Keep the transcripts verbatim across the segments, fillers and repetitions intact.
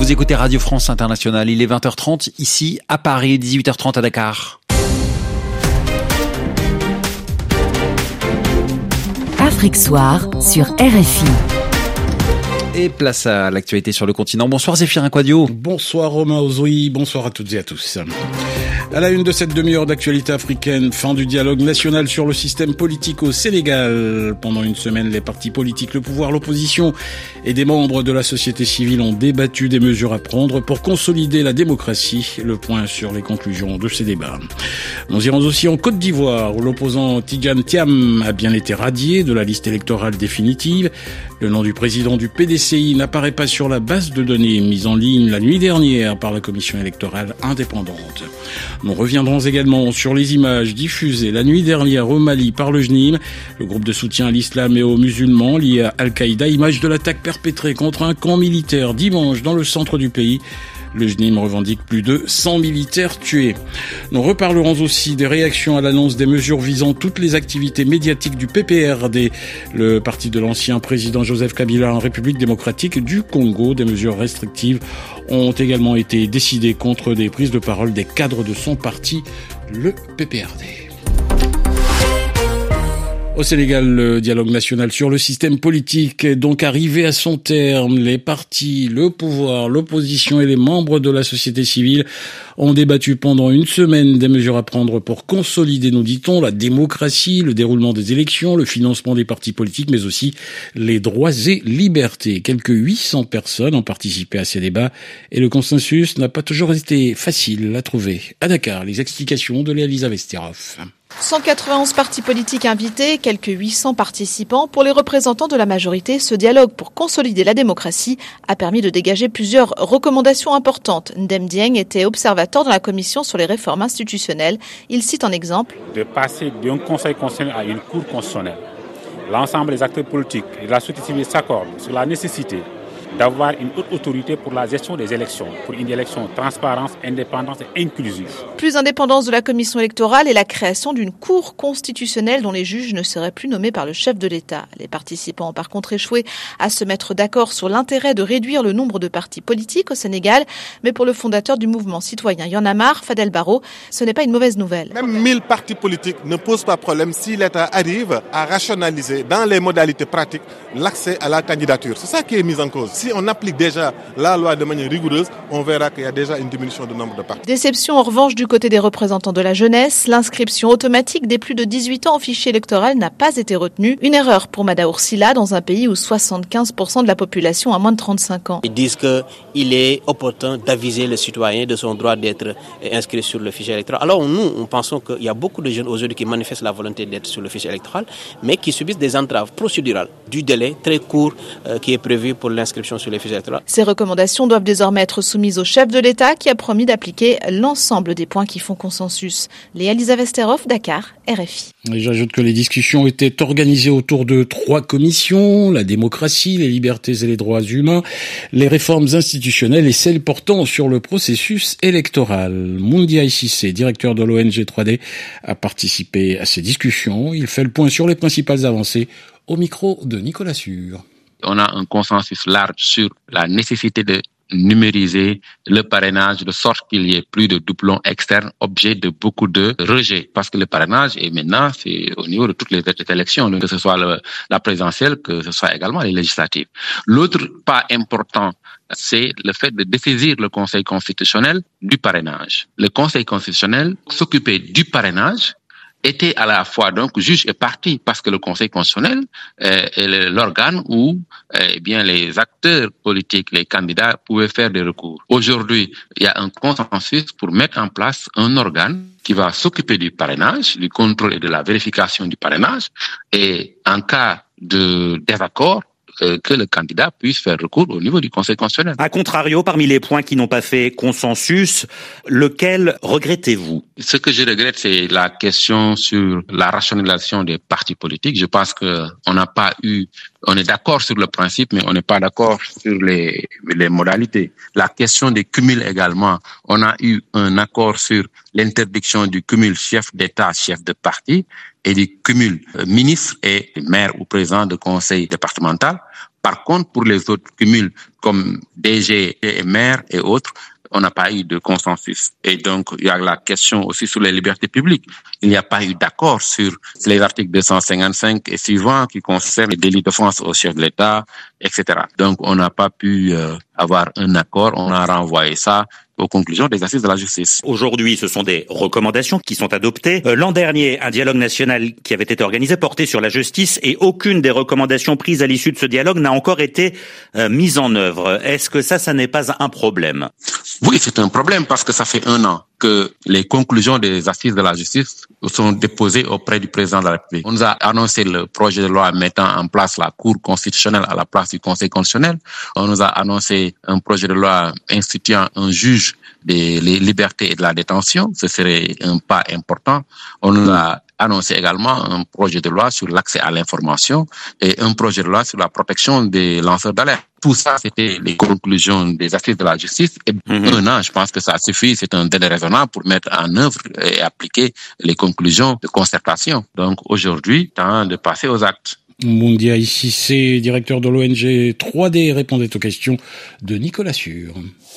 Vous écoutez Radio France Internationale, il est vingt heures trente ici à Paris, dix-huit heures trente à Dakar. Afrique Soir sur R F I. Et place à l'actualité sur le continent. Bonsoir Zéphirin Quadio. Bonsoir Romain Ozoui, bonsoir à toutes et à tous. À la une de cette demi-heure d'actualité africaine, fin du dialogue national sur le système politique au Sénégal. Pendant une semaine, les partis politiques, le pouvoir, l'opposition et des membres de la société civile ont débattu des mesures à prendre pour consolider la démocratie. Le point sur les conclusions de ces débats. Nous irons aussi en Côte d'Ivoire où l'opposant Tidjane Thiam a bien été radié de la liste électorale définitive. Le nom du président du P D C I n'apparaît pas sur la base de données mise en ligne la nuit dernière par la commission électorale indépendante. Nous reviendrons également sur les images diffusées la nuit dernière au Mali par le J N I M, le groupe de soutien à l'islam et aux musulmans lié à Al-Qaïda, image de l'attaque perpétrée contre un camp militaire dimanche dans le centre du pays. Le J N I M revendique plus de cent militaires tués. Nous reparlerons aussi des réactions à l'annonce des mesures visant toutes les activités médiatiques du P P R D, le parti de l'ancien président Joseph Kabila en République démocratique du Congo. Des mesures restrictives ont également été décidées contre des prises de parole des cadres de son parti, le P P R D. Au Sénégal, le dialogue national sur le système politique est donc arrivé à son terme. Les partis, le pouvoir, l'opposition et les membres de la société civile ont débattu pendant une semaine des mesures à prendre pour consolider, nous dit-on, la démocratie, le déroulement des élections, le financement des partis politiques, mais aussi les droits et libertés. Quelques huit cents personnes ont participé à ces débats et le consensus n'a pas toujours été facile à trouver. À Dakar, les explications de Léa Lisa Vesterhoff. cent quatre-vingt-onze partis politiques invités, quelques huit cents participants. Pour les représentants de la majorité, ce dialogue pour consolider la démocratie a permis de dégager plusieurs recommandations importantes. Ndem Dieng était observateur dans la commission sur les réformes institutionnelles. Il cite en exemple de passer d'un conseil constitutionnel à une cour constitutionnelle. L'ensemble des acteurs politiques et de la société civile s'accordent sur la nécessité d'avoir une haute autorité pour la gestion des élections, pour une élection transparente, indépendante et inclusive. Plus d'indépendance de la commission électorale et la création d'une cour constitutionnelle dont les juges ne seraient plus nommés par le chef de l'État. Les participants ont par contre échoué à se mettre d'accord sur l'intérêt de réduire le nombre de partis politiques au Sénégal. Mais pour le fondateur du mouvement citoyen Y en a marre, Fadel Barro, ce n'est pas une mauvaise nouvelle. Même mille partis politiques ne posent pas problème si l'État arrive à rationaliser dans les modalités pratiques l'accès à la candidature. C'est ça qui est mis en cause. Si on applique déjà la loi de manière rigoureuse, on verra qu'il y a déjà une diminution du nombre de partis. Déception en revanche du côté des représentants de la jeunesse. L'inscription automatique des plus de dix-huit ans au fichier électoral n'a pas été retenue. Une erreur pour Mada Oursila dans un pays où soixante-quinze pour cent de la population a moins de trente-cinq ans. Ils disent qu'il est opportun d'aviser le citoyen de son droit d'être inscrit sur le fichier électoral. Alors nous, on pensons qu'il y a beaucoup de jeunes aujourd'hui qui manifestent la volonté d'être sur le fichier électoral, mais qui subissent des entraves procédurales du délai très court euh, qui est prévu pour l'inscription sur les fichiers électoraux. Ces recommandations doivent désormais être soumises au chef de l'État qui a promis d'appliquer l'ensemble des points qui font consensus. Léa Lisa Vesterhoff, Dakar, R F I. Et j'ajoute que les discussions étaient organisées autour de trois commissions, la démocratie, les libertés et les droits humains, les réformes institutionnelles et celles portant sur le processus électoral. Moundia Ississé, directeur de l'O N G trois D, a participé à ces discussions. Il fait le point sur les principales avancées au micro de Nicolas Sûr. On a un consensus large sur la nécessité de numériser le parrainage de sorte qu'il y ait plus de doublons externes, objet de beaucoup de rejets. Parce que le parrainage est maintenant, c'est au niveau de toutes les élections, que ce soit le, la présidentielle, que ce soit également les législatives. L'autre pas important, c'est le fait de dessaisir le Conseil constitutionnel du parrainage. Le Conseil constitutionnel s'occupait du parrainage, était à la fois donc juge et partie, parce que le Conseil constitutionnel euh, est l'organe où euh, eh bien les acteurs politiques, les candidats pouvaient faire des recours. Aujourd'hui, il y a un consensus pour mettre en place un organe qui va s'occuper du parrainage, du contrôle et de la vérification du parrainage, et en cas de désaccord, que le candidat puisse faire recours au niveau du Conseil constitutionnel. A contrario, parmi les points qui n'ont pas fait consensus, lequel regrettez-vous? Ce que je regrette, c'est la question sur la rationalisation des partis politiques. Je pense que on n'a pas eu, on est d'accord sur le principe, mais on n'est pas d'accord sur les, les modalités. La question des cumuls également, on a eu un accord sur l'interdiction du cumul chef d'État, chef de parti, et du cumul ministre et maire ou président de conseil départemental. Par contre, pour les autres cumuls comme D G et maire et autres, on n'a pas eu de consensus. Et donc, il y a la question aussi sur les libertés publiques. Il n'y a pas eu d'accord sur les articles deux cent cinquante-cinq et suivants qui concernent les délits d'offense au chef de l'État, et cetera. Donc, on n'a pas pu euh, avoir un accord. On a renvoyé ça aux conclusions des assises de la justice. Aujourd'hui, ce sont des recommandations qui sont adoptées. Euh, l'an dernier, un dialogue national qui avait été organisé portait sur la justice et aucune des recommandations prises à l'issue de ce dialogue n'a encore été euh, mise en œuvre. Est-ce que ça, ça n'est pas un problème? Oui, c'est un problème parce que ça fait un an que les conclusions des assises de la justice sont déposées auprès du président de la République. On nous a annoncé le projet de loi mettant en place la Cour constitutionnelle à la place du Conseil constitutionnel. On nous a annoncé un projet de loi instituant un juge des libertés et de la détention. Ce serait un pas important. On nous a annoncé également un projet de loi sur l'accès à l'information et un projet de loi sur la protection des lanceurs d'alerte. Tout ça, c'était les conclusions des assises de la justice. Et mmh. un an, je pense que ça suffit. C'est un délai raisonnable pour mettre en œuvre et appliquer les conclusions de concertation. Donc aujourd'hui, temps de passer aux actes. Moundia Ississé, directeur de l'O N G trois D, répondait aux questions de Nicolas Sûr.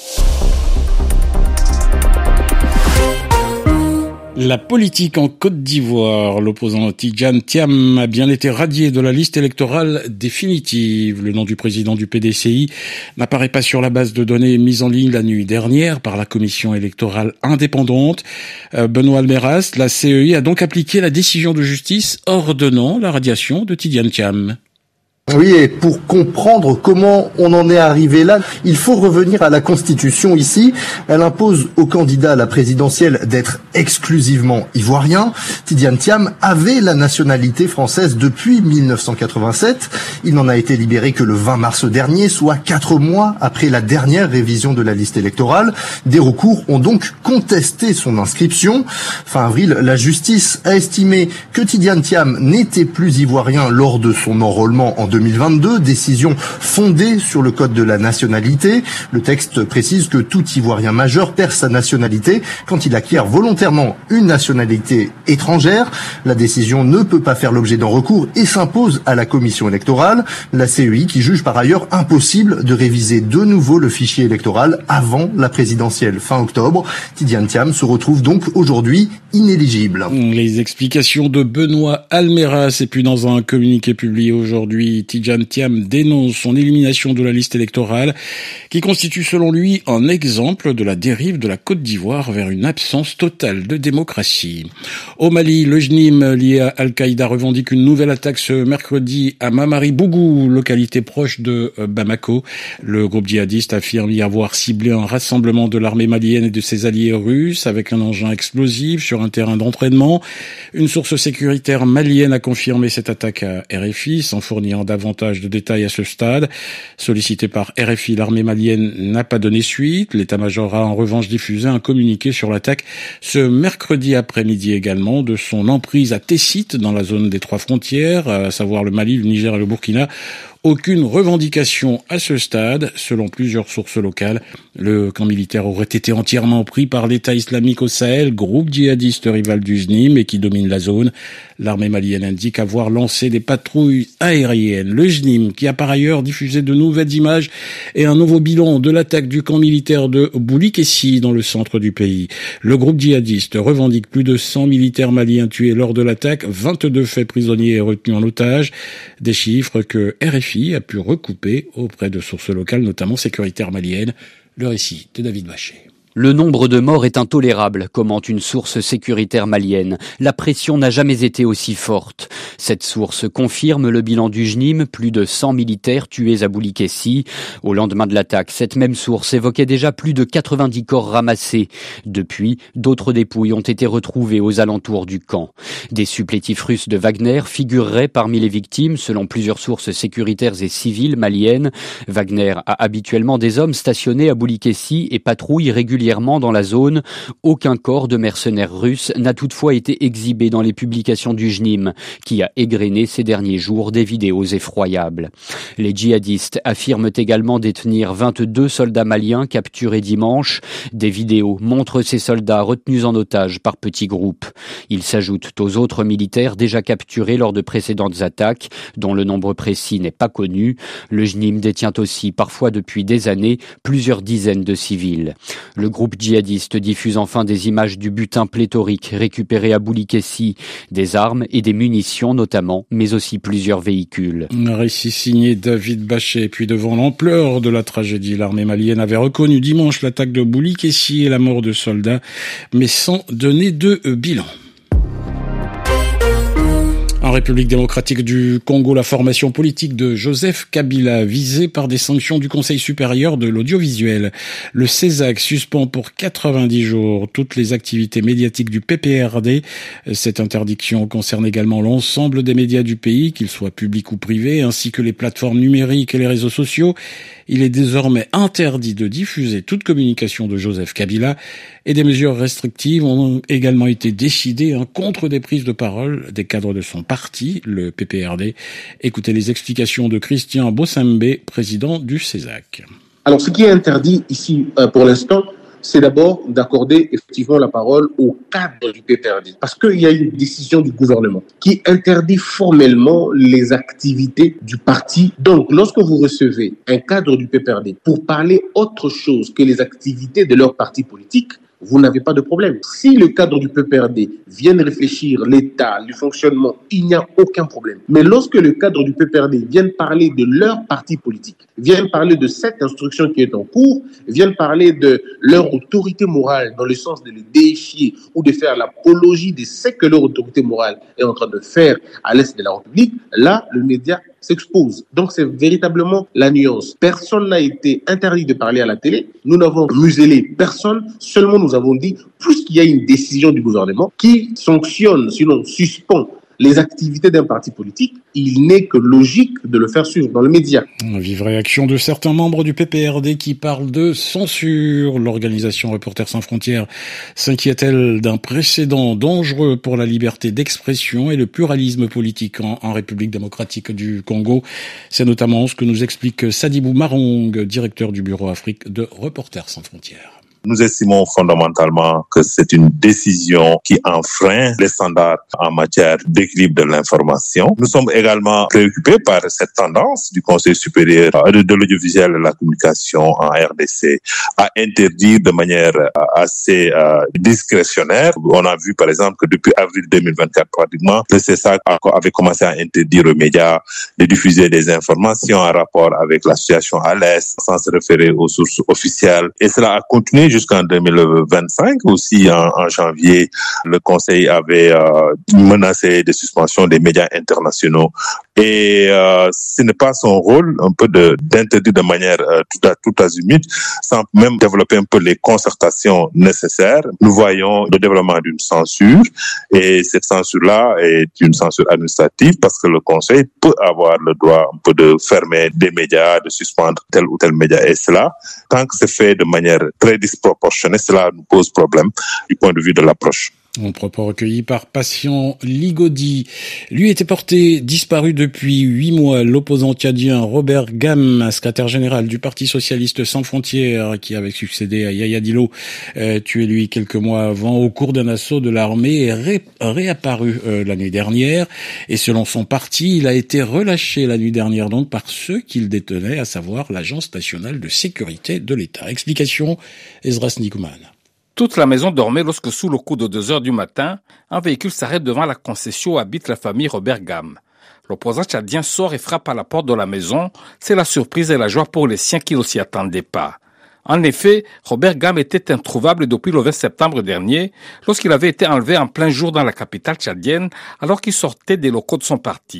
La politique en Côte d'Ivoire. L'opposant Tidjane Thiam a bien été radié de la liste électorale définitive. Le nom du président du P D C I n'apparaît pas sur la base de données mise en ligne la nuit dernière par la commission électorale indépendante. Euh, Benoît Almeras, la C E I, a donc appliqué la décision de justice ordonnant la radiation de Tidjane Thiam. Oui, et pour comprendre comment on en est arrivé là, il faut revenir à la Constitution ici. Elle impose aux candidats à la présidentielle d'être exclusivement ivoiriens. Tidjane Thiam avait la nationalité française depuis mille neuf cent quatre-vingt-sept. Il n'en a été libéré que le vingt mars dernier, soit quatre mois après la dernière révision de la liste électorale. Des recours ont donc contesté son inscription. Fin avril, la justice a estimé que Tidjane Thiam n'était plus ivoirien lors de son enrôlement en deux mille vingt-deux, décision fondée sur le code de la nationalité. Le texte précise que tout Ivoirien majeur perd sa nationalité quand il acquiert volontairement une nationalité étrangère. La décision ne peut pas faire l'objet d'un recours et s'impose à la commission électorale, la C E I, qui juge par ailleurs impossible de réviser de nouveau le fichier électoral avant la présidentielle fin octobre. Tidjane Thiam se retrouve donc aujourd'hui inéligible. Les explications de Benoît Almeras, et puis dans un communiqué publié aujourd'hui, Tidjane Thiam dénonce son élimination de la liste électorale qui constitue selon lui un exemple de la dérive de la Côte d'Ivoire vers une absence totale de démocratie. Au Mali, le J N I M lié à Al-Qaïda revendique une nouvelle attaque ce mercredi à Mamari-Bougou, localité proche de Bamako. Le groupe djihadiste affirme y avoir ciblé un rassemblement de l'armée malienne et de ses alliés russes avec un engin explosif sur un terrain d'entraînement. Une source sécuritaire malienne a confirmé cette attaque à R F I sans fournir davantage de détails à ce stade. Sollicité par R F I, l'armée malienne n'a pas donné suite. L'état-major a en revanche diffusé un communiqué sur l'attaque ce mercredi après-midi également de son emprise à Tessit dans la zone des trois frontières, à savoir le Mali, le Niger et le Burkina. Aucune revendication à ce stade. Selon plusieurs sources locales, le camp militaire aurait été entièrement pris par l'État islamique au Sahel, groupe djihadiste rival du J N I M et qui domine la zone. L'armée malienne indique avoir lancé des patrouilles aériennes. Le J N I M, qui a par ailleurs diffusé de nouvelles images et un nouveau bilan de l'attaque du camp militaire de Boulikessi dans le centre du pays. Le groupe djihadiste revendique plus de cent militaires maliens tués lors de l'attaque, vingt-deux faits prisonniers et retenus en otage. Des chiffres que R F I a pu recouper auprès de sources locales, notamment sécuritaires maliennes. Le récit de David Bachet. Le nombre de morts est intolérable, commente une source sécuritaire malienne. La pression n'a jamais été aussi forte. Cette source confirme le bilan du J N I M, plus de cent militaires tués à Boulikessi. Au lendemain de l'attaque, cette même source évoquait déjà plus de quatre-vingt-dix corps ramassés. Depuis, d'autres dépouilles ont été retrouvées aux alentours du camp. Des supplétifs russes de Wagner figureraient parmi les victimes, selon plusieurs sources sécuritaires et civiles maliennes. Wagner a habituellement des hommes stationnés à Boulikessi et patrouille régulièrement régulièrement dans la zone. Aucun corps de mercenaires russes n'a toutefois été exhibé dans les publications du J N I M, qui a égrené ces derniers jours des vidéos effroyables. Les djihadistes affirment également détenir vingt-deux soldats maliens capturés dimanche. Des vidéos montrent ces soldats retenus en otage par petits groupes. Ils s'ajoutent aux autres militaires déjà capturés lors de précédentes attaques, dont le nombre précis n'est pas connu. Le J N I M détient aussi, parfois depuis des années, plusieurs dizaines de civils. Le groupe djihadiste diffuse enfin des images du butin pléthorique récupéré à Boulikessi, des armes et des munitions notamment, mais aussi plusieurs véhicules. Un récit signé David Bachet. Puis devant l'ampleur de la tragédie, l'armée malienne avait reconnu dimanche l'attaque de Boulikessi et la mort de soldats, mais sans donner de bilan. En République démocratique du Congo, la formation politique de Joseph Kabila visée par des sanctions du Conseil supérieur de l'audiovisuel. Le CESAC suspend pour quatre-vingt-dix jours toutes les activités médiatiques du P P R D. Cette interdiction concerne également l'ensemble des médias du pays, qu'ils soient publics ou privés, ainsi que les plateformes numériques et les réseaux sociaux. Il est désormais interdit de diffuser toute communication de Joseph Kabila et des mesures restrictives ont également été décidées hein, contre des prises de parole des cadres de son parti, le P P R D. Écoutez les explications de Christian Bossembe, président du CESAC. Alors, ce qui est interdit ici euh, pour l'instant, c'est d'abord d'accorder effectivement la parole au cadre du P P R D. Parce qu'il y a une décision du gouvernement qui interdit formellement les activités du parti. Donc, lorsque vous recevez un cadre du P P R D pour parler autre chose que les activités de leur parti politique, vous n'avez pas de problème. Si le cadre du P P R D vient réfléchir l'État, le fonctionnement, il n'y a aucun problème. Mais lorsque le cadre du P P R D vient parler de leur parti politique, vient parler de cette instruction qui est en cours, vient parler de leur autorité morale dans le sens de les défier ou de faire l'apologie de ce que leur autorité morale est en train de faire à l'est de la République, là, le média s'expose. Donc, c'est véritablement la nuance. Personne n'a été interdit de parler à la télé. Nous n'avons muselé personne. Seulement, nous avons dit, puisqu'il y a une décision du gouvernement qui sanctionne, sinon suspend les activités d'un parti politique, il n'est que logique de le faire suivre dans le média. Vive réaction de certains membres du P P R D qui parlent de censure. L'organisation Reporters sans frontières s'inquiète-t-elle d'un précédent dangereux pour la liberté d'expression et le pluralisme politique en, en République démocratique du Congo? C'est notamment ce que nous explique Sadibou Marong, directeur du bureau Afrique de Reporters sans frontières. Nous estimons fondamentalement que c'est une décision qui enfreint les standards en matière d'équilibre de l'information. Nous sommes également préoccupés par cette tendance du Conseil supérieur de l'audiovisuel et de la communication en R D C à interdire de manière assez euh, discrétionnaire. On a vu par exemple que depuis avril deux mille vingt-quatre pratiquement, le CESAC avait commencé à interdire aux médias de diffuser des informations en rapport avec la situation à l'Est sans se référer aux sources officielles. Et cela a continué jusqu'en deux mille vingt-cinq. Aussi, en, en janvier, le Conseil avait euh, menacé de suspension des médias internationaux. Et euh, ce n'est pas son rôle, un peu de d'interdire de manière euh, tout à tout azimut, sans même développer un peu les concertations nécessaires. Nous voyons le développement d'une censure, et cette censure-là est une censure administrative parce que le Conseil peut avoir le droit un peu de fermer des médias, de suspendre tel ou tel média. Et cela, tant que c'est fait de manière très disproportionnée, cela nous pose problème du point de vue de l'approche. Un propos recueilli par Patient Ligodi. Lui était porté disparu depuis huit mois. L'opposant tchadien Robert Gam, secrétaire général du Parti socialiste sans frontières, qui avait succédé à Yaya Dillo, euh, tué lui quelques mois avant au cours d'un assaut de l'armée, est ré- réapparu euh, l'année dernière. Et selon son parti, il a été relâché la nuit dernière donc par ceux qu'il détenait, à savoir l'Agence nationale de sécurité de l'État. Explication, Ezras Nikoman. Toute la maison dormait lorsque, sous le coup de deux heures du matin, un véhicule s'arrête devant la concession où habite la famille Robert Gam. L'opposant tchadien sort et frappe à la porte de la maison. C'est la surprise et la joie pour les siens qui ne s'y attendaient pas. En effet, Robert Gam était introuvable depuis le vingt septembre dernier, lorsqu'il avait été enlevé en plein jour dans la capitale tchadienne, alors qu'il sortait des locaux de son parti.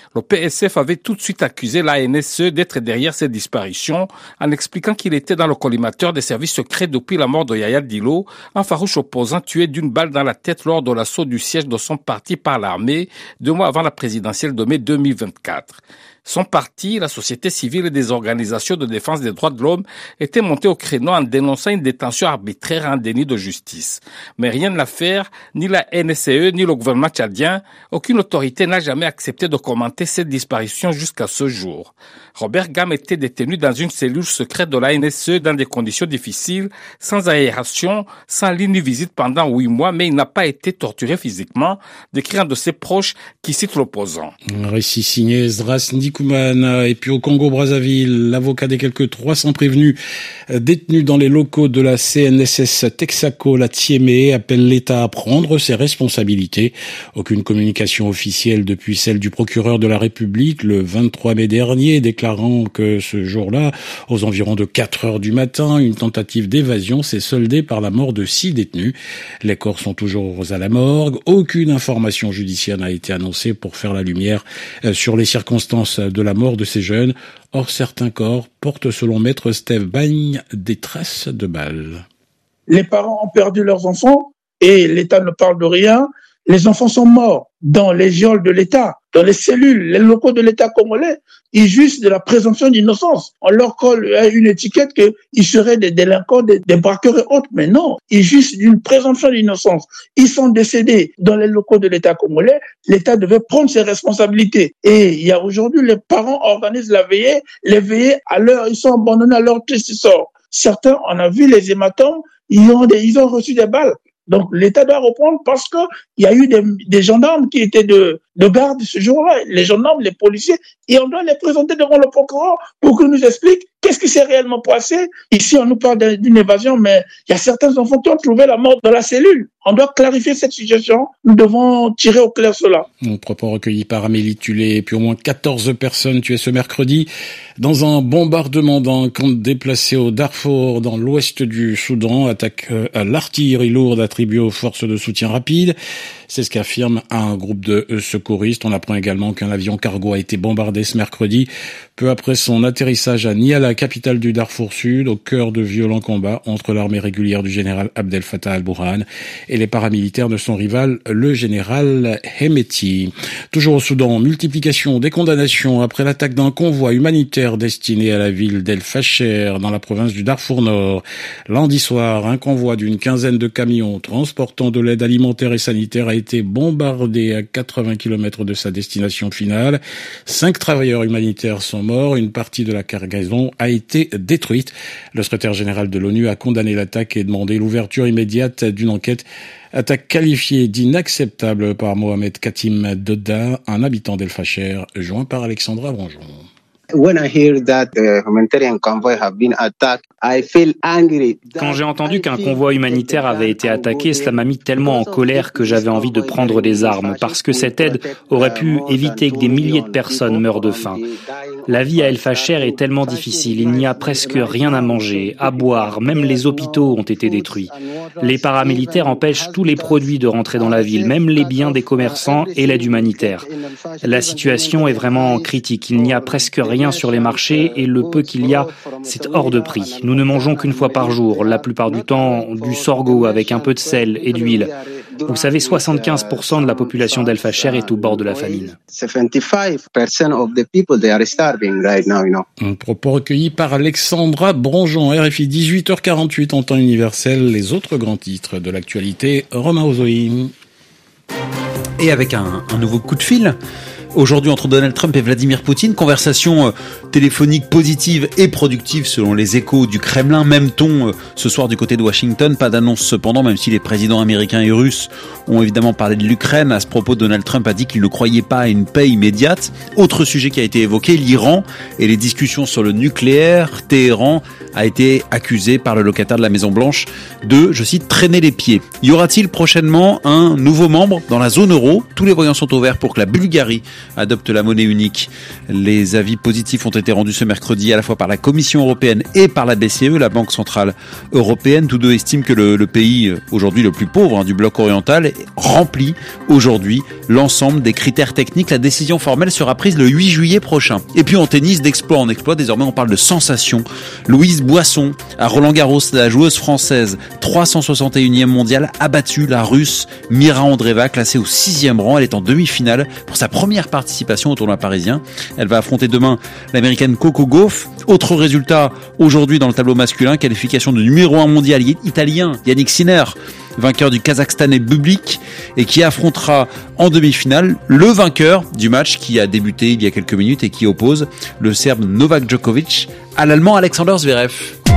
Le P S F avait tout de suite accusé l'A N S E d'être derrière ces disparitions en expliquant qu'il était dans le collimateur des services secrets depuis la mort de Yaya Dillo, un farouche opposant tué d'une balle dans la tête lors de l'assaut du siège de son parti par l'armée deux mois avant la présidentielle de mai deux mille vingt-quatre. Son parti, la société civile et des organisations de défense des droits de l'homme étaient montés au créneau en dénonçant une détention arbitraire et un déni de justice. Mais rien ne l'a fait, ni la N S E, ni le gouvernement tchadien. Aucune autorité n'a jamais accepté de commenter cette disparition jusqu'à ce jour. Robert Gam était détenu dans une cellule secrète de la N S E dans des conditions difficiles, sans aération, sans ligne de visite pendant huit mois, mais il n'a pas été torturé physiquement, décrit un de ses proches qui cite l'opposant. Un récit signé Esdras Ndikoumana. Et puis au Congo-Brazzaville, l'avocat des quelques trois cents prévenus détenus dans les locaux de la C N S S Texaco, la Thiémé, appelle l'État à prendre ses responsabilités. Aucune communication officielle depuis celle du procureur de la République le vingt-trois mai dernier, déclarant que ce jour-là, aux environs de quatre heures du matin, une tentative d'évasion s'est soldée par la mort de six détenus. Les corps sont toujours à la morgue. Aucune information judiciaire n'a été annoncée pour faire la lumière sur les circonstances de la mort de ces jeunes. Or, certains corps portent, selon Maître Steve Bagne, des traces de balles. Les parents ont perdu leurs enfants et l'État ne parle de rien. Les enfants sont morts dans les geôles de l'État, dans les cellules, les locaux de l'État congolais. Ils jouissent de la présomption d'innocence. On leur colle une étiquette qu'ils seraient des délinquants, des, des braqueurs et autres. Mais non, ils jouissent d'une présomption d'innocence. Ils sont décédés dans les locaux de l'État congolais. L'État devait prendre ses responsabilités. Et il y a aujourd'hui, les parents organisent la veillée. Les veillées, à l'heure, ils sont abandonnés à leur triste sort. Certains, on a vu les hématomes, ils ont, des, ils ont reçu des balles. Donc, l'État doit reprendre parce que il y a eu des, des gendarmes qui étaient de, de garde ce jour-là. Les gendarmes, les policiers, et on doit les présenter devant le procureur pour qu'il nous explique qu'est-ce qui s'est réellement passé. Ici, on nous parle d'une évasion, mais il y a certains enfants qui ont trouvé la mort dans la cellule. On doit clarifier cette situation. Nous devons tirer au clair cela. Un propos recueilli par Amélie Tulé. Et puis au moins quatorze personnes tuées ce mercredi dans un bombardement d'un camp déplacé au Darfour, dans l'ouest du Soudan. Attaque à l'artillerie lourde attribuée aux forces de soutien rapide. C'est ce qu'affirme un groupe de secouristes. On apprend également qu'un avion cargo a été bombardé ce mercredi, peu après son atterrissage à Niala, capitale du Darfour Sud, au cœur de violents combats entre l'armée régulière du général Abdel Fattah al-Burhan et les paramilitaires de son rival, le général Hemeti. Toujours au Soudan, multiplication des condamnations après l'attaque d'un convoi humanitaire destiné à la ville d'El Fasher, dans la province du Darfour Nord. Lundi soir, un convoi d'une quinzaine de camions transportant de l'aide alimentaire et sanitaire a été bombardé à quatre-vingts kilomètres de sa destination finale. Cinq travailleurs humanitaires sont morts. Une partie de la cargaison a été détruite. Le secrétaire général de l'ONU a condamné l'attaque et demandé l'ouverture immédiate d'une enquête. Attaque qualifiée d'inacceptable par Mohamed Katim Doda, un habitant d'El Fasher, joint par Alexandra Branjon. When I hear that the humanitarian convoy have been attacked, I feel angry. Quand j'ai entendu qu'un convoi humanitaire avait été attaqué, cela m'a mis tellement en colère que j'avais envie de prendre des armes, parce que cette aide aurait pu éviter que des milliers de personnes meurent de faim. La vie à El Fasher est tellement difficile, il n'y a presque rien à manger, à boire, même les hôpitaux ont été détruits. Les paramilitaires empêchent tous les produits de rentrer dans la ville, même les biens des commerçants et l'aide humanitaire. La situation est vraiment critique, il n'y a presque rien sur les marchés et le peu qu'il y a, c'est hors de prix. Nous ne mangeons qu'une fois par jour, la plupart du temps du sorgho avec un peu de sel et d'huile. Vous savez, soixante-quinze pour cent de la population d'El Fasher est au bord de la famine. Un propos recueilli par Alexandra Branjon, R F I, dix-huit heures quarante-huit en temps universel. Les autres grands titres de l'actualité, Romain Ozoï. Et avec un, un nouveau coup de fil aujourd'hui entre Donald Trump et Vladimir Poutine, conversation euh, téléphonique positive et productive selon les échos du Kremlin. Même ton euh, ce soir du côté de Washington, pas d'annonce cependant, même si les présidents américains et russes ont évidemment parlé de l'Ukraine. À ce propos, Donald Trump a dit qu'il ne croyait pas à une paix immédiate. Autre sujet qui a été évoqué, l'Iran et les discussions sur le nucléaire. Téhéran a été accusé par le locataire de la Maison-Blanche de, je cite, traîner les pieds. Y aura-t-il prochainement un nouveau membre dans la zone euro ? Tous les voyants sont ouverts pour que la Bulgarie adopte la monnaie unique. Les avis positifs ont été rendus ce mercredi à la fois par la Commission européenne et par la B C E, la Banque centrale européenne. Tous deux estiment que le, le pays, aujourd'hui le plus pauvre hein, du bloc oriental, remplit aujourd'hui l'ensemble des critères techniques. La décision formelle sera prise le huit juillet prochain. Et puis en tennis, d'exploit en exploit, désormais on parle de sensation. Louise Boisson, à Roland-Garros, la joueuse française, trois cent soixante et unième mondiale, a battu la russe Mira Andreeva, classée au sixième rang. Elle est en demi-finale pour sa première participation au tournoi parisien. Elle va affronter demain l'américaine Coco Gauff. Autre résultat aujourd'hui dans le tableau masculin, qualification de numéro un mondial italien Yannick Sinner, vainqueur du Kazakhstan et Bublik, et qui affrontera en demi-finale le vainqueur du match qui a débuté il y a quelques minutes et qui oppose le Serbe Novak Djokovic à l'Allemand Alexander Zverev.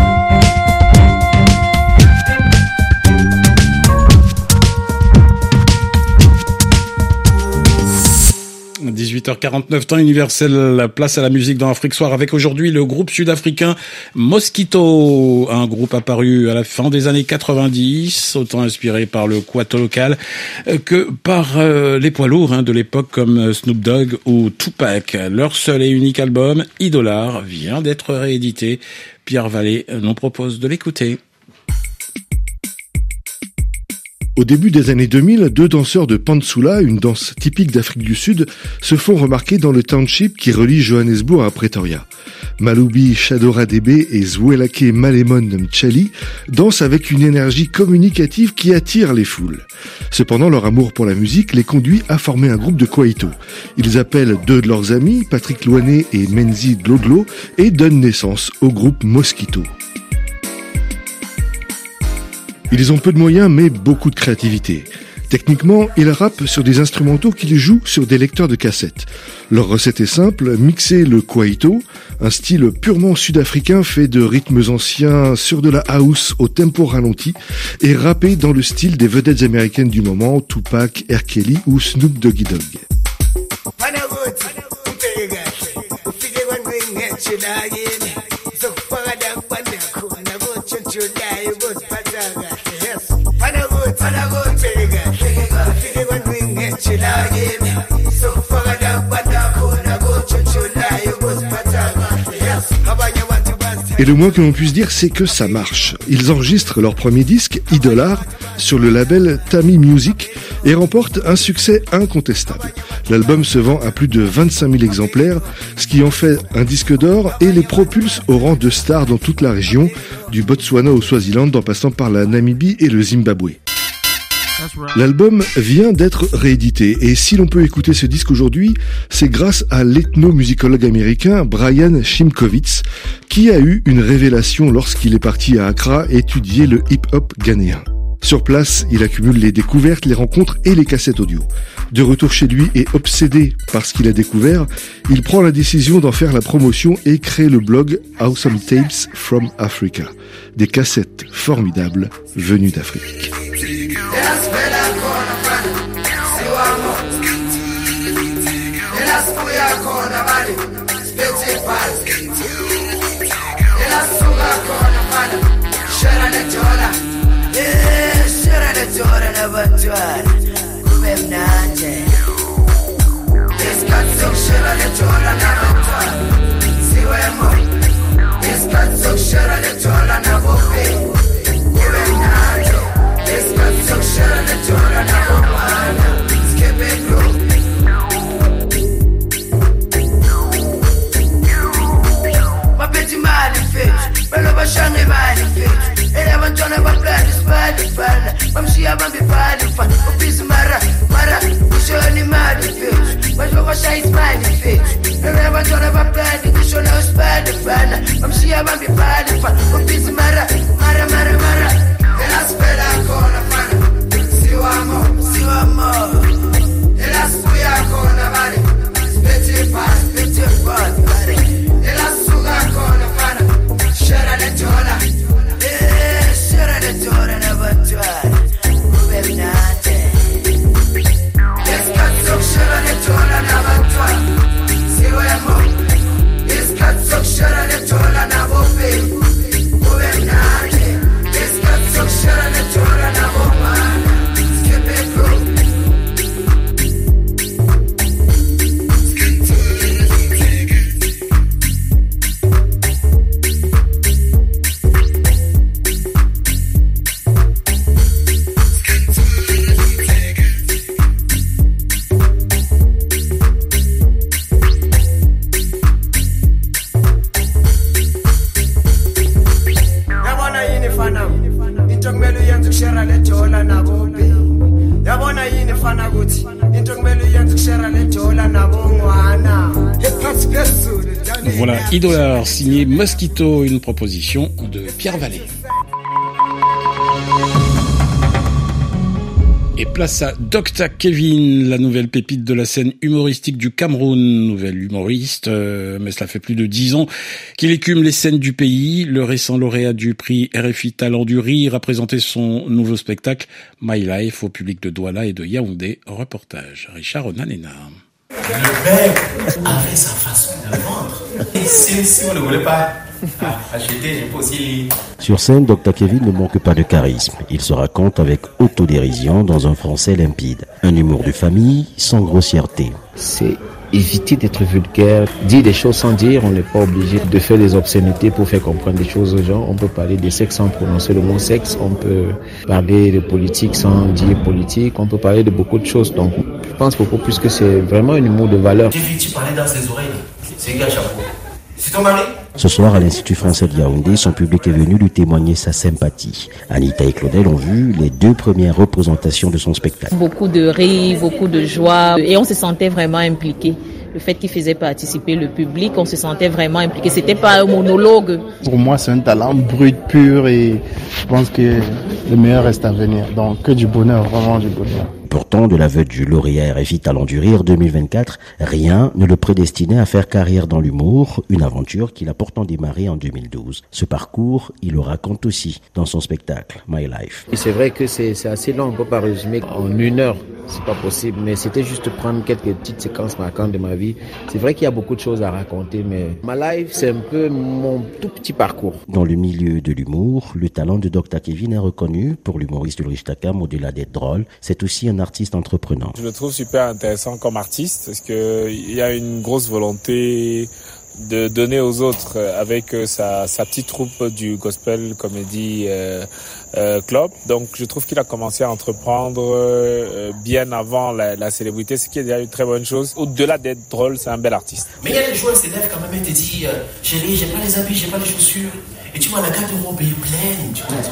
dix-huit heures quarante-neuf, temps universel, la place à la musique dans Afrique Soir avec aujourd'hui le groupe sud-africain Mosquito, un groupe apparu à la fin des années quatre-vingt-dix, autant inspiré par le kwaito local que par euh, les poids lourds hein, de l'époque comme Snoop Dogg ou Tupac. Leur seul et unique album, Idolar, vient d'être réédité. Pierre Vallée nous propose de l'écouter. Au début des années deux mille, deux danseurs de Pantsula, une danse typique d'Afrique du Sud, se font remarquer dans le township qui relie Johannesburg à Pretoria. Malubi Shadora Debe et Zwelake Malemon Mtshali dansent avec une énergie communicative qui attire les foules. Cependant, leur amour pour la musique les conduit à former un groupe de kwaito. Ils appellent deux de leurs amis, Patrick Louané et Menzi Gloglo, et donnent naissance au groupe Mosquito. Ils ont peu de moyens, mais beaucoup de créativité. Techniquement, ils rappent sur des instrumentaux qu'ils jouent sur des lecteurs de cassettes. Leur recette est simple, mixer le kwaito, un style purement sud-africain fait de rythmes anciens sur de la house au tempo ralenti, et rapper dans le style des vedettes américaines du moment, Tupac, R. Kelly ou Snoop Doggy Dogg. Et le moins que l'on puisse dire, c'est que ça marche. Ils enregistrent leur premier disque, Idolar, sur le label Tami Music et remportent un succès incontestable. L'album se vend à plus de vingt-cinq mille exemplaires, ce qui en fait un disque d'or et les propulse au rang de stars dans toute la région, du Botswana au Swaziland en passant par la Namibie et le Zimbabwe. L'album vient d'être réédité et si l'on peut écouter ce disque aujourd'hui, c'est grâce à l'ethnomusicologue américain Brian Shimkovitz qui a eu une révélation lorsqu'il est parti à Accra étudier le hip-hop ghanéen. Sur place, il accumule les découvertes, les rencontres et les cassettes audio. De retour chez lui et obsédé par ce qu'il a découvert, il prend la décision d'en faire la promotion et crée le blog Awesome Tapes from Africa. Des cassettes formidables venues d'Afrique. Voilà, Idolar, signé Mosquito, une proposition de Pierre Vallée. Et place à Docta Kevin, la nouvelle pépite de la scène humoristique du Cameroun. Nouvelle humoriste, euh, mais cela fait plus de dix ans qu'il écume les scènes du pays. Le récent lauréat du prix R F I Talent du Rire a présenté son nouveau spectacle My Life au public de Douala et de Yaoundé. Reportage, Richard Onanena. Le père avait sa façon de vendre. Et si, si vous ne voulez pas acheter, je peux aussi lire. Sur scène, Docta Kevin ne manque pas de charisme. Il se raconte avec autodérision dans un français limpide. Un humour de famille sans grossièreté. C'est éviter d'être vulgaire, dire des choses sans dire. On n'est pas obligé de faire des obscénités pour faire comprendre des choses aux gens. On peut parler de sexe sans prononcer le mot sexe. On peut parler de politique sans dire politique. On peut parler de beaucoup de choses. Donc, je pense beaucoup plus que c'est vraiment un humour de valeur. J'ai vu tu parlais dans ses oreilles. C'est un gars chapeau. C'est ton mari? Ce soir, à l'Institut français de Yaoundé, son public est venu lui témoigner sa sympathie. Anita et Claudel ont vu les deux premières représentations de son spectacle. Beaucoup de rire, beaucoup de joie, et on se sentait vraiment impliqués. Le fait qu'il faisait participer le public, on se sentait vraiment impliqué. C'était pas un monologue. Pour moi, c'est un talent brut, pur, et je pense que le meilleur reste à venir. Donc, que du bonheur, vraiment du bonheur. Pourtant, de l'aveu du lauréat R F I Talent du Rire deux mille vingt-quatre, rien ne le prédestinait à faire carrière dans l'humour, une aventure qu'il a pourtant démarrée en deux mille douze. Ce parcours, il le raconte aussi dans son spectacle My Life. Et c'est vrai que c'est, c'est assez long, on ne peut pas résumer en une heure, c'est pas possible, mais c'était juste prendre quelques petites séquences marquantes de ma vie. C'est vrai qu'il y a beaucoup de choses à raconter, mais My Life, c'est un peu mon tout petit parcours. Dans le milieu de l'humour, le talent de Docta Kevin est reconnu. Pour l'humoriste Ulrich Takam, au-delà d'être drôle, c'est aussi un artiste entreprenant. Je le trouve super intéressant comme artiste parce que il y a une grosse volonté de donner aux autres avec sa, sa petite troupe du Gospel Comedy euh, euh, Club. Donc je trouve qu'il a commencé à entreprendre euh, bien avant la, la célébrité, ce qui est déjà une très bonne chose. Au-delà d'être drôle, c'est un bel artiste. Mais il y a des joueurs s'élèvent quand même et te disent euh, chérie, j'ai pas les habits, j'ai pas les chaussures. Et tu vois la garde-robe est pleine. Tu te dis,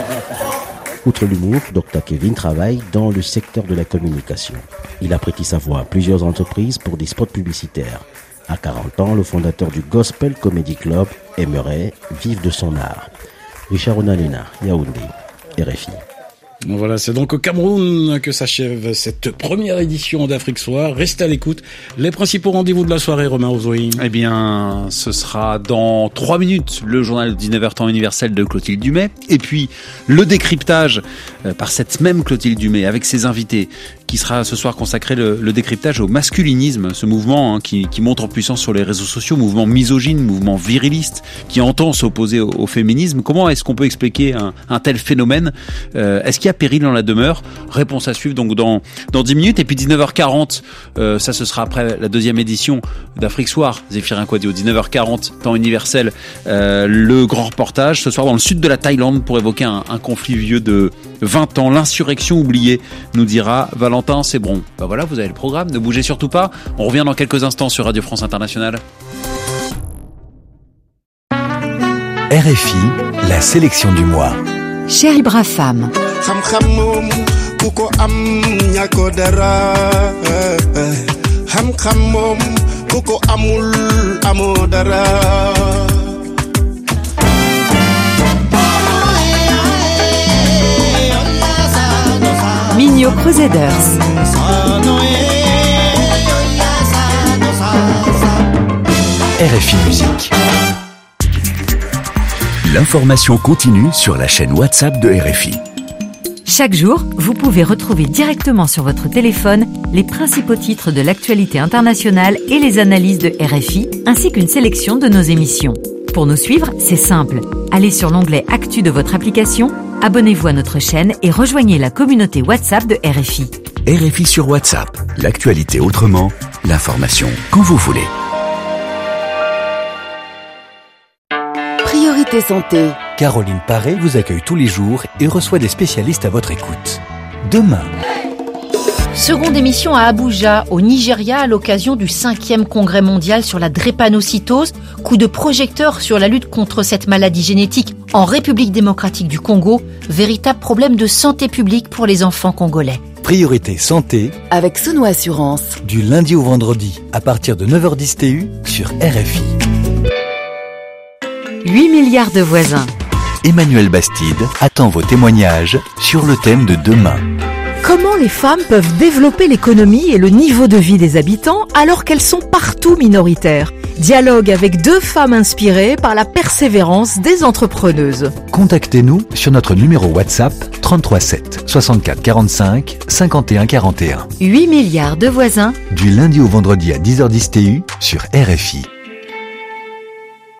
oh. Outre l'humour, Docta Kevin travaille dans le secteur de la communication. Il a prêté sa voix à plusieurs entreprises pour des spots publicitaires. À quarante ans, le fondateur du Gospel Comedy Club aimerait vivre de son art. Richard Onanena, Yaoundé, R F I. Voilà, c'est donc au Cameroun que s'achève cette première édition d'Afrique Soir. Restez à l'écoute. Les principaux rendez-vous de la soirée, Romain Ozoï. Eh bien, ce sera dans trois minutes, le journal de dix-neuf heures temps universel de Clotilde Dumais. Et puis, le décryptage euh, par cette même Clotilde Dumais avec ses invités, qui sera ce soir consacré le, le décryptage au masculinisme, ce mouvement hein, qui, qui monte en puissance sur les réseaux sociaux, mouvement misogyne, mouvement viriliste, qui entend s'opposer au, au féminisme. Comment est-ce qu'on peut expliquer un, un tel phénomène? euh, Est-ce qu'il y a péril dans la demeure? Réponse à suivre donc dans dans dix minutes. Et puis dix-neuf heures quarante, euh, ça ce sera après la deuxième édition d'Afrique Soir. Zéphirin Quadio, dix-neuf heures quarante, temps universel. Euh, le grand reportage ce soir dans le sud de la Thaïlande pour évoquer un, un conflit vieux de vingt ans, l'insurrection oubliée, nous dira Valentin Sebron. Ben voilà, vous avez le programme. Ne bougez surtout pas. On revient dans quelques instants sur Radio France Internationale. R F I, la sélection du mois. Chérie brave femme. Migno Crusaders. R F I Musique. L'information continue sur la chaîne WhatsApp de R F I. Chaque jour, vous pouvez retrouver directement sur votre téléphone les principaux titres de l'actualité internationale et les analyses de R F I, ainsi qu'une sélection de nos émissions. Pour nous suivre, c'est simple. Allez sur l'onglet Actu de votre application, abonnez-vous à notre chaîne et rejoignez la communauté WhatsApp de R F I. R F I sur WhatsApp, l'actualité autrement, l'information quand vous voulez. Priorité santé. Caroline Paré vous accueille tous les jours et reçoit des spécialistes à votre écoute. Demain. Seconde émission à Abuja, au Nigeria, à l'occasion du cinquième congrès mondial sur la drépanocytose. Coup de projecteur sur la lutte contre cette maladie génétique en République démocratique du Congo. Véritable problème de santé publique pour les enfants congolais. Priorité santé. Avec Sono Assurance. Du lundi au vendredi, à partir de neuf heures dix T U sur R F I. huit milliards de voisins. Emmanuel Bastide attend vos témoignages sur le thème de demain. Comment les femmes peuvent développer l'économie et le niveau de vie des habitants alors qu'elles sont partout minoritaires? Dialogue avec deux femmes inspirées par la persévérance des entrepreneuses. Contactez-nous sur notre numéro WhatsApp trente-trois sept soixante-quatre quarante-cinq cinquante et un quarante et un. huit milliards de voisins. Du lundi au vendredi à dix heures dix T U sur R F I.